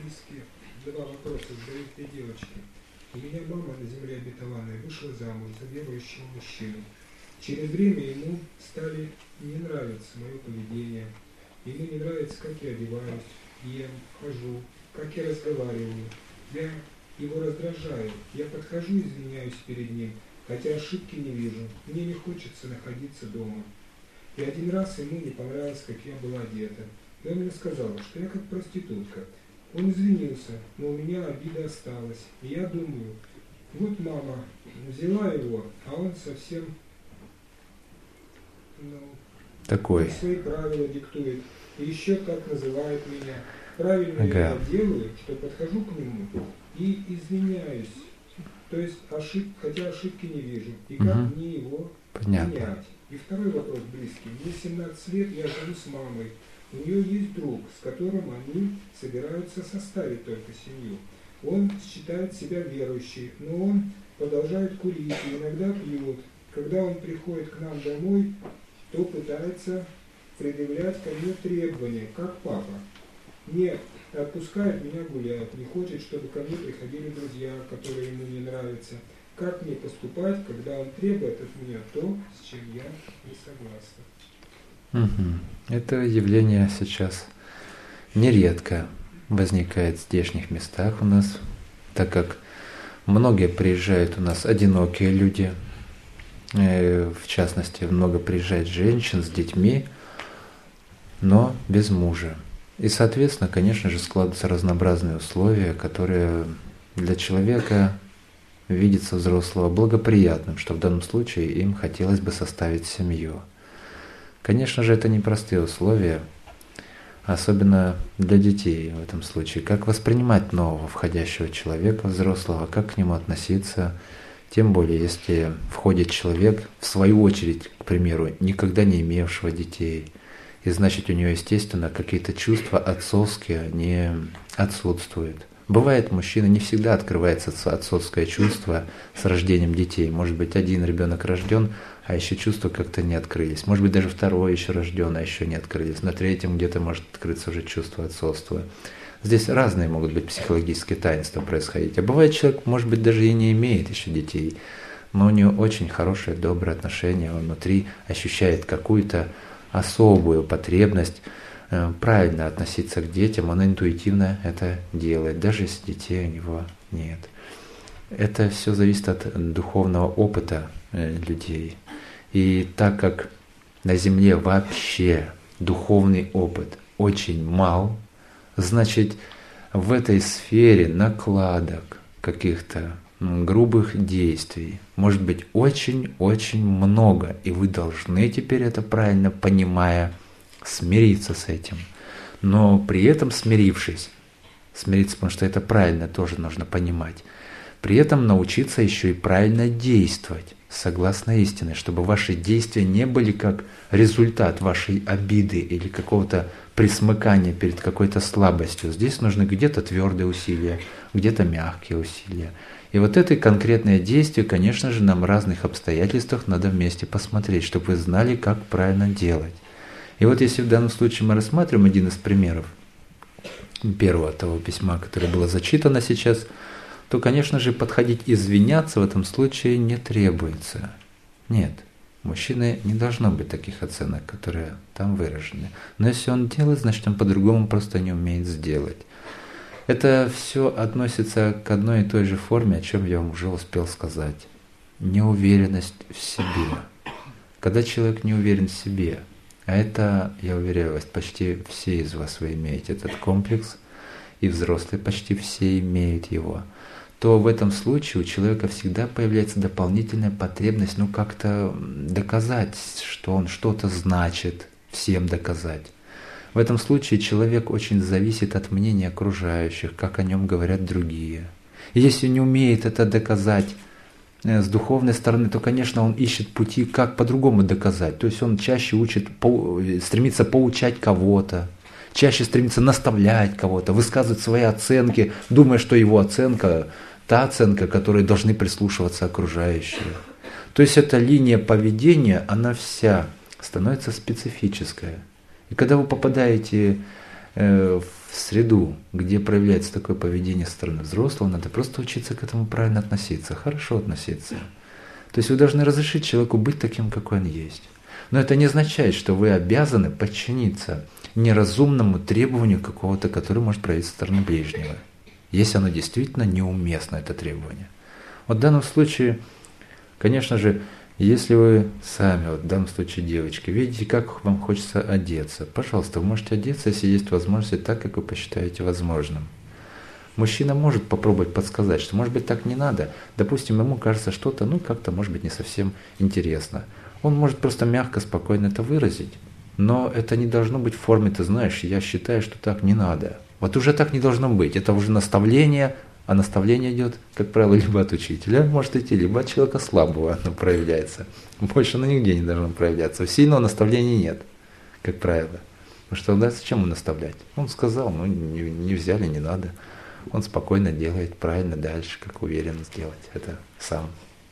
по-английски. Два вопроса задают две девочки. У меня мама на земле обетованной вышла замуж за верующего мужчину. Через время ему стали не нравиться мое поведение. Ему не нравится, как я одеваюсь, ем, хожу, как я разговариваю. Я его раздражаю. Я подхожу и извиняюсь перед ним, хотя ошибки не вижу. Мне не хочется находиться дома. И один раз ему не понравилось, как я была одета. И он мне сказал, что я как проститутка. Он извинился, но у меня обида осталась. И я думаю, вот мама взяла его, а он совсем такой. Свои правила диктует. И еще так называет меня. Правильно я делаю, что подхожу к нему и извиняюсь. То есть хотя ошибки не вижу. И как мне его понять? И второй вопрос близкий. Мне 17 лет, я живу с мамой. У нее есть друг, с которым они собираются составить только семью. Он считает себя верующим, но он продолжает курить и иногда пьет. Когда он приходит к нам домой, то пытается предъявлять ко мне требования, как папа. Не отпускает меня гулять, не хочет, чтобы ко мне приходили друзья, которые ему не нравятся. Как мне поступать, когда он требует от меня то, с чем я не согласна? Это явление сейчас нередко возникает в здешних местах у нас, так как многие приезжают у нас одинокие люди, в частности, много приезжает женщин с детьми, но без мужа. И, соответственно, конечно же, складываются разнообразные условия, которые для человека видятся взрослого благоприятным, что в данном случае им хотелось бы составить семью. Конечно же, это непростые условия, особенно для детей в этом случае. Как воспринимать нового входящего человека, взрослого, как к нему относиться, тем более, если входит человек, в свою очередь, к примеру, никогда не имевшего детей, и значит, у него, естественно, какие-то чувства отцовские не отсутствуют. Бывает, мужчина не всегда открывается отцовское чувство с рождением детей. Может быть, один ребенок рожден, а еще чувства как-то не открылись. Может быть, даже второй еще рожден, а еще не открылись. На третьем где-то может открыться уже чувство отцовства. Здесь разные могут быть психологические таинства происходить. А бывает, человек, может быть, даже и не имеет еще детей, но у него очень хорошее, доброе отношение, он внутри ощущает какую-то особую потребность правильно относиться к детям, он интуитивно это делает, даже если детей у него нет. Это все зависит от духовного опыта людей. И так как на Земле вообще духовный опыт очень мал, значит, в этой сфере накладок, каких-то грубых действий может быть очень-очень много, и вы должны теперь это правильно понимая смириться с этим. Но при этом смириться, потому что это правильно тоже нужно понимать, при этом научиться еще и правильно действовать согласно истине, чтобы ваши действия не были как результат вашей обиды или какого-то присмыкания перед какой-то слабостью. Здесь нужны где-то твердые усилия, где-то мягкие усилия. И вот это конкретное действие, конечно же, нам в разных обстоятельствах надо вместе посмотреть, чтобы вы знали, как правильно делать. И вот если в данном случае мы рассматриваем один из примеров первого того письма, которое было зачитано сейчас, то, конечно же, подходить извиняться в этом случае не требуется. Нет, мужчины не должно быть таких оценок, которые там выражены. Но если он делает, значит, он по-другому просто не умеет сделать. Это все относится к одной и той же форме, о чем я вам уже успел сказать. Неуверенность в себе. Когда человек не уверен в себе, а это, я уверяю вас, почти все из вас вы имеете этот комплекс, и взрослые почти все имеют его, то в этом случае у человека всегда появляется дополнительная потребность, как-то доказать, что он что-то значит, всем доказать. В этом случае человек очень зависит от мнения окружающих, как о нем говорят другие. И если не умеет это доказать с духовной стороны, то, конечно, он ищет пути, как по-другому доказать. То есть он чаще стремится поучать кого-то, чаще стремится наставлять кого-то, высказывать свои оценки, думая, что его оценка – та оценка, к которой должны прислушиваться окружающие. То есть эта линия поведения, она вся становится специфическая. И когда вы попадаете в среду, где проявляется такое поведение со стороны взрослого, надо просто учиться к этому правильно относиться, хорошо относиться. То есть вы должны разрешить человеку быть таким, какой он есть. Но это не означает, что вы обязаны подчиниться неразумному требованию какого-то, которое может проявиться со стороны ближнего, если оно действительно неуместно, это требование. Вот в данном случае, конечно же, если вы сами, вот в данном случае девочки, видите, как вам хочется одеться, пожалуйста, вы можете одеться, если есть возможность, так, как вы посчитаете возможным. Мужчина может попробовать подсказать, что, может быть, так не надо. Допустим, ему кажется что-то, как-то, может быть, не совсем интересно. Он может просто мягко, спокойно это выразить. Но это не должно быть в форме, ты знаешь, я считаю, что так не надо. Вот уже так не должно быть. Это уже наставление, а наставление идет, как правило, либо от учителя, может идти, либо от человека слабого оно проявляется. Больше оно нигде не должно проявляться. Сильного наставления нет, как правило. Потому что да, зачем ему наставлять? Он сказал, не взяли, не надо. Он спокойно делает правильно дальше, как уверен сделать это сам.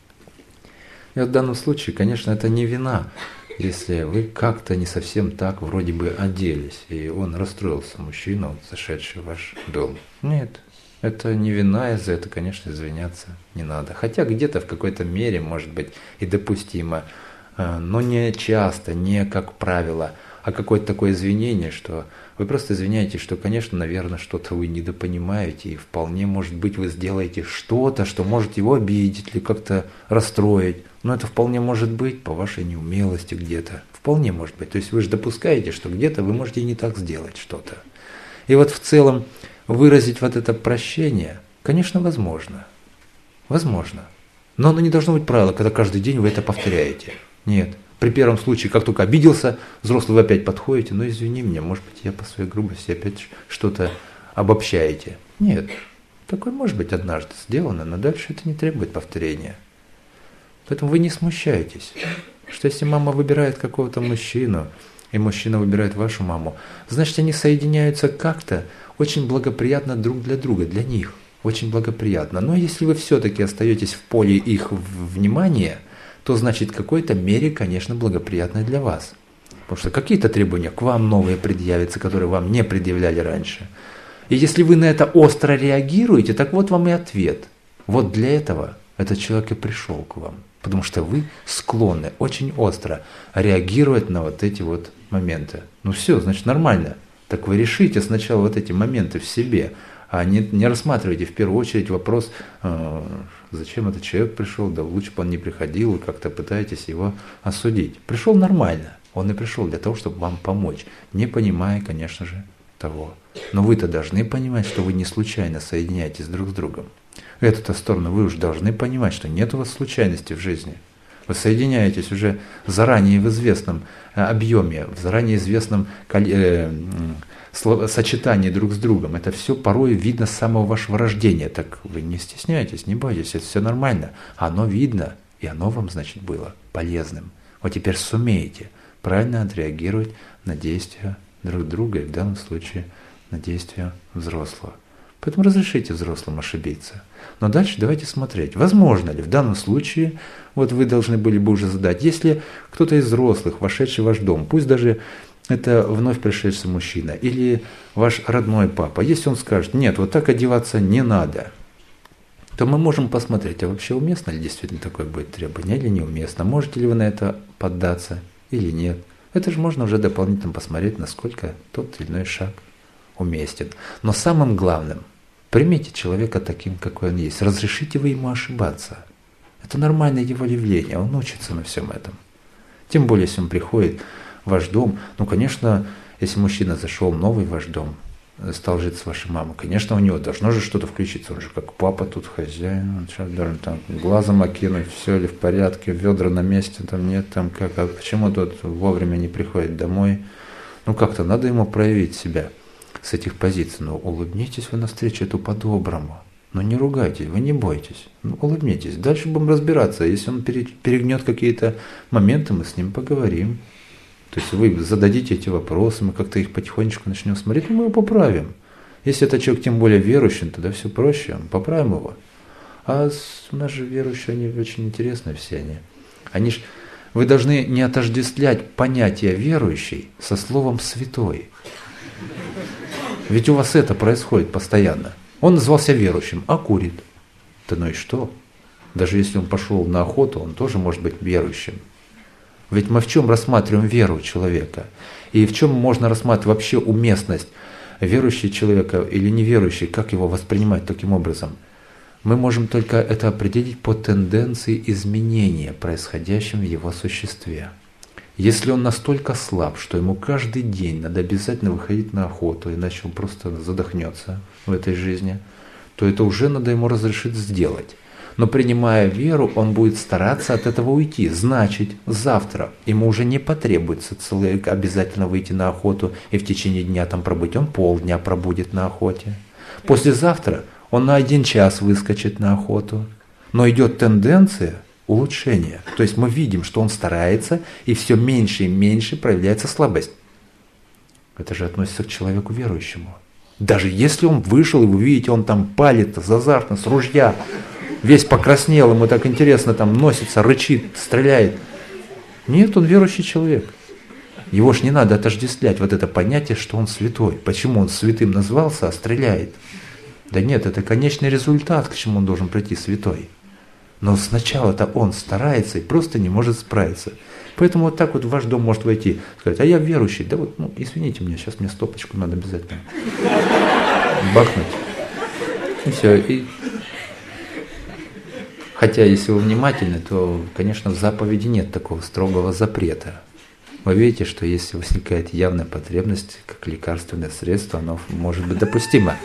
И вот в данном случае, конечно, это не вина, если вы как-то не совсем так вроде бы оделись, и он расстроился, мужчина, зашедший в ваш дом. Нет, это не вина, и за это, конечно, извиняться не надо. Хотя где-то в какой-то мере, может быть, и допустимо, но не часто, не как правило, а какое-то такое извинение, что вы просто извиняетесь, что, конечно, наверное, что-то вы недопонимаете, и вполне, может быть, вы сделаете что-то, что может его обидеть или как-то расстроить. Но это вполне может быть по вашей неумелости где-то. Вполне может быть. То есть вы же допускаете, что где-то вы можете и не так сделать что-то. И вот в целом выразить вот это прощение, конечно, возможно. Возможно. Но оно не должно быть правило, когда каждый день вы это повторяете. Нет. При первом случае, как только обиделся, взрослый, вы опять подходите, извини меня, может быть, я по своей грубости опять что-то обобщаете. Нет. Такое может быть однажды сделано, но дальше это не требует повторения. Поэтому вы не смущайтесь, что если мама выбирает какого-то мужчину, и мужчина выбирает вашу маму, значит, они соединяются как-то очень благоприятно друг для друга, для них, очень благоприятно. Но если вы все-таки остаетесь в поле их внимания, то значит в какой-то мере, конечно, благоприятно для вас. Потому что какие-то требования к вам новые предъявятся, которые вам не предъявляли раньше. И если вы на это остро реагируете, так вот вам и ответ. Вот для этого этот человек и пришел к вам. Потому что вы склонны очень остро реагировать на вот эти вот моменты. Все, значит, нормально. Так вы решите сначала вот эти моменты в себе, а не рассматривайте в первую очередь вопрос, зачем этот человек пришел, да лучше бы он не приходил, и как-то пытаетесь его осудить. Пришел нормально, он и пришел для того, чтобы вам помочь, не понимая, конечно же, того. Но вы-то должны понимать, что вы не случайно соединяетесь друг с другом. В эту сторону вы уже должны понимать, что нет у вас случайности в жизни. Вы соединяетесь уже заранее в известном объеме, в заранее известном сочетании друг с другом. Это все порой видно с самого вашего рождения. Так вы не стесняйтесь, не бойтесь, это все нормально. Оно видно, и оно вам, значит, было полезным. Вот теперь сумеете правильно отреагировать на действия друг друга, и в данном случае на действия взрослого. Поэтому разрешите взрослым ошибиться. Но дальше давайте смотреть, возможно ли в данном случае, вот вы должны были бы уже задать, если кто-то из взрослых, вошедший в ваш дом, пусть даже это вновь пришедший мужчина или ваш родной папа, если он скажет, нет, вот так одеваться не надо, то мы можем посмотреть, а вообще уместно ли действительно такое будет требование или неуместно, можете ли вы на это поддаться или нет. Это же можно уже дополнительно посмотреть, насколько тот или иной шаг уместен. Но самым главным, примите человека таким, какой он есть. Разрешите вы ему ошибаться. Это нормальное его явление, он учится на всем этом. Тем более, если он приходит в ваш дом, конечно, если мужчина зашел новый в ваш дом, стал жить с вашей мамой, конечно, у него должно же что-то включиться. Он же как папа тут хозяин, он сейчас должен там глазом окинуть, все ли в порядке, ведра на месте, там нет, там как, а почему тут вовремя не приходит домой. Как-то надо ему проявить себя с этих позиций. Улыбнитесь вы навстречу эту по-доброму. Не ругайтесь, вы не бойтесь. Улыбнитесь. Дальше будем разбираться. Если он перегнет какие-то моменты, мы с ним поговорим. То есть вы зададите эти вопросы, мы как-то их потихонечку начнем смотреть, мы его поправим. Если это человек тем более верующий, тогда все проще, поправим его. А у нас же верующие, они очень интересные все они. Вы должны не отождествлять понятие верующий со словом святой. Ведь у вас это происходит постоянно. Он назвался верующим, а курит. Да ну и что? Даже если он пошел на охоту, он тоже может быть верующим. Ведь мы в чем рассматриваем веру человека? И в чем можно рассматривать вообще уместность верующего человека или неверующий, как его воспринимать таким образом? Мы можем только это определить по тенденции изменения, происходящим в его существе. Если он настолько слаб, что ему каждый день надо обязательно выходить на охоту, иначе он просто задохнется в этой жизни, то это уже надо ему разрешить сделать. Но принимая веру, он будет стараться от этого уйти. Значит, завтра ему уже не потребуется обязательно выйти на охоту и в течение дня там пробыть. Он полдня пробудет на охоте. Послезавтра он на 1 час выскочит на охоту. Но идет тенденция улучшения. То есть мы видим, что он старается, и все меньше и меньше проявляется слабость. Это же относится к человеку верующему. Даже если он вышел, и вы видите, он там палит азартно с ружья, весь покраснел, ему так интересно там носится, рычит, стреляет. Нет, он верующий человек. Его ж не надо отождествлять вот это понятие, что он святой. Почему он святым назвался, а стреляет? Да нет, это конечный результат, к чему он должен прийти, святой. Но сначала-то он старается и просто не может справиться. Поэтому вот так вот в ваш дом может войти, сказать, а я верующий, да вот, извините меня, сейчас мне стопочку надо обязательно бахнуть. И все. И... Хотя, если вы внимательны, то, конечно, в заповеди нет такого строгого запрета. Вы видите, что если возникает явная потребность, как лекарственное средство, оно может быть допустимо.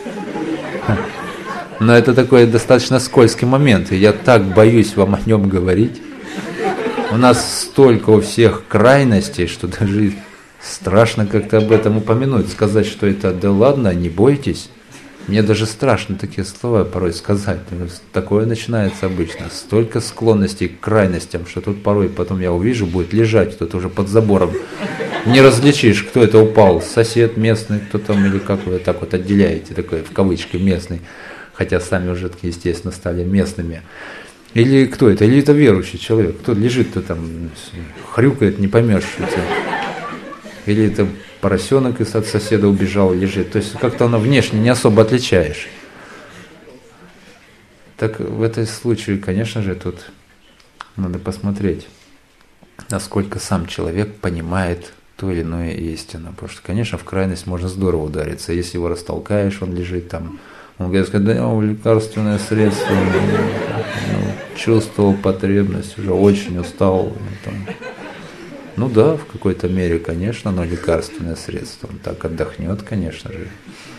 Но это такой достаточно скользкий момент, и я так боюсь вам о нем говорить. У нас столько у всех крайностей, что даже страшно как-то об этом упомянуть, сказать, что это да ладно, не бойтесь. Мне даже страшно такие слова порой сказать. Такое начинается обычно. Столько склонностей к крайностям, что тут порой потом я увижу, будет лежать кто-то уже под забором. Не различишь, кто это упал. Сосед местный, кто там, или как вы так вот отделяете, такое в кавычки местный. Хотя сами уже, естественно, стали местными. Или кто это? Или это верующий человек? Кто лежит-то там, хрюкает, не поймешь. Или это поросенок от соседа убежал, лежит. То есть как-то оно внешне не особо отличаешь. Так в этом случае, конечно же, тут надо посмотреть, насколько сам человек понимает ту или иную истину. Потому что, конечно, в крайность можно здорово удариться. Если его растолкаешь, он лежит там. Он говорит, да, лекарственное средство, чувствовал потребность, уже очень устал. Ну да, в какой-то мере, конечно, но лекарственное средство. Он так отдохнет, конечно же.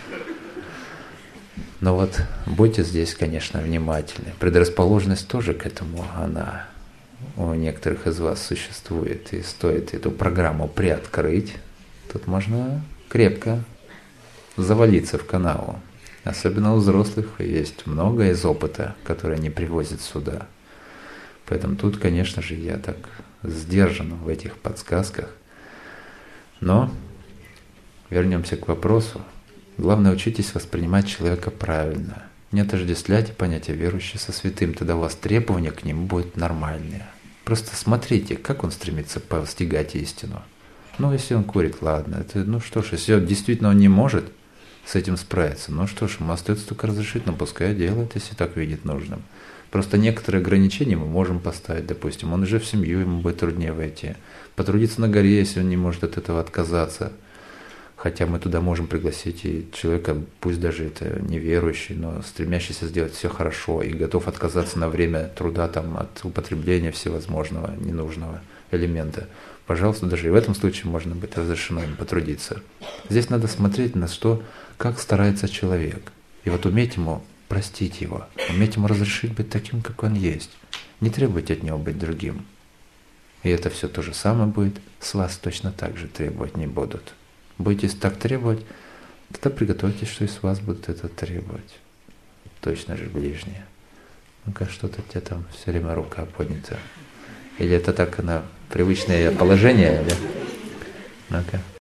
Но вот будьте здесь, конечно, внимательны. Предрасположенность тоже к этому, она у некоторых из вас существует. И стоит эту программу приоткрыть, тут можно крепко завалиться в канаву. Особенно у взрослых есть много из опыта, который они привозят сюда. Поэтому тут, конечно же, я так сдержан в этих подсказках. Но вернемся к вопросу. Главное, учитесь воспринимать человека правильно. Не отождествляйте понятие верующий со святым, тогда у вас требования к нему будут нормальные. Просто смотрите, как он стремится постигать истину. Ну, если он курит, ладно. Это, что ж, если действительно он не может с этим справиться, что ж, ему остается только разрешить, но пускай делает, если так видит нужным. Просто некоторые ограничения мы можем поставить, допустим, он уже в семью, ему будет труднее войти. Потрудиться на горе, если он не может от этого отказаться. Хотя мы туда можем пригласить и человека, пусть даже это неверующий, но стремящийся сделать все хорошо и готов отказаться на время труда там, от употребления всевозможного ненужного элемента. Пожалуйста, даже и в этом случае можно быть разрешено им потрудиться. Здесь надо смотреть на то, как старается человек. И вот уметь ему простить его, уметь ему разрешить быть таким, как он есть. Не требуйте от него быть другим. И это все то же самое будет, с вас точно так же требовать не будут. Будете так требовать, тогда приготовьтесь, что и с вас будут это требовать. Точно же ближние. Ну-ка, что-то у тебя там все время рука поднята. Или это так, привычное положение, да? Ну-ка.